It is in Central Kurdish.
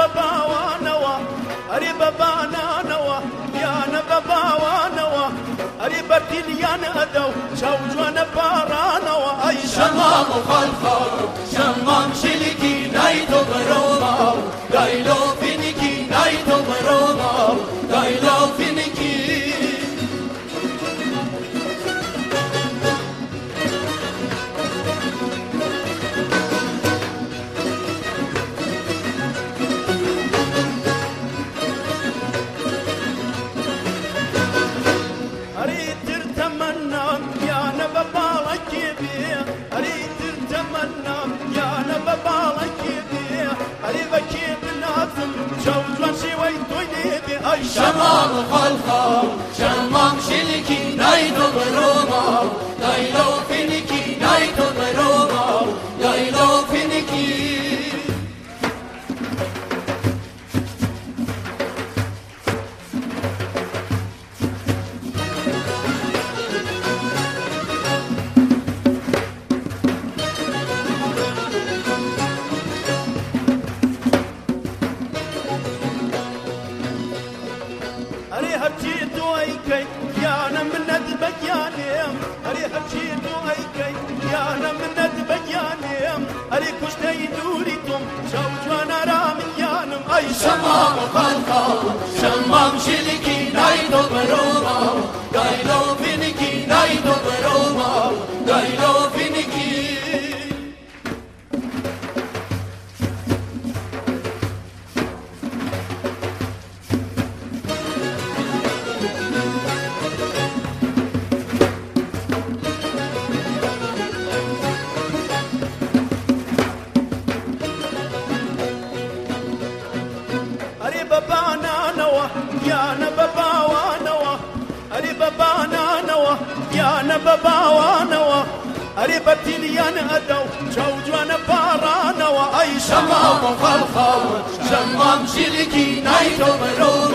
باباوانوا أري بابانانوا يانا باباوانوا أري برتليان أدو شوجوانا بارانوا أي شمام خلفاو شمام شلكي نايتو بروماو دايلو فينيكي نايتو بروماو دايلو فينيكي أريد ترتمنى يا نبابالك بيه أريد ترتمنى يا نبابالك بيه أريد بكيب ناظم شوجوان شوي طيبي أي شمام خلفاو شمام شلكي نايتو بروماو دايلو فينيكي نايتو بروماو دايلو فينيكي أري هبجيتو أيكي يا نمند بجانيم أري هبجيتو أيكي يا نمند بجانيم أري كشتي دوريتم شوجوانا راميانم أي شمام خلفاو شمام شلكي نايتو بروماو دايلو فينيكي نايتو بروماو دايلو فينيكي أري بابانا نوا يا نباباوانوا أري بابانا نوا يا نباباوانوا أري برتليان أدو شوجوانا بارانوا أي شمام خلفاو شمام شلكي نايتو بروماو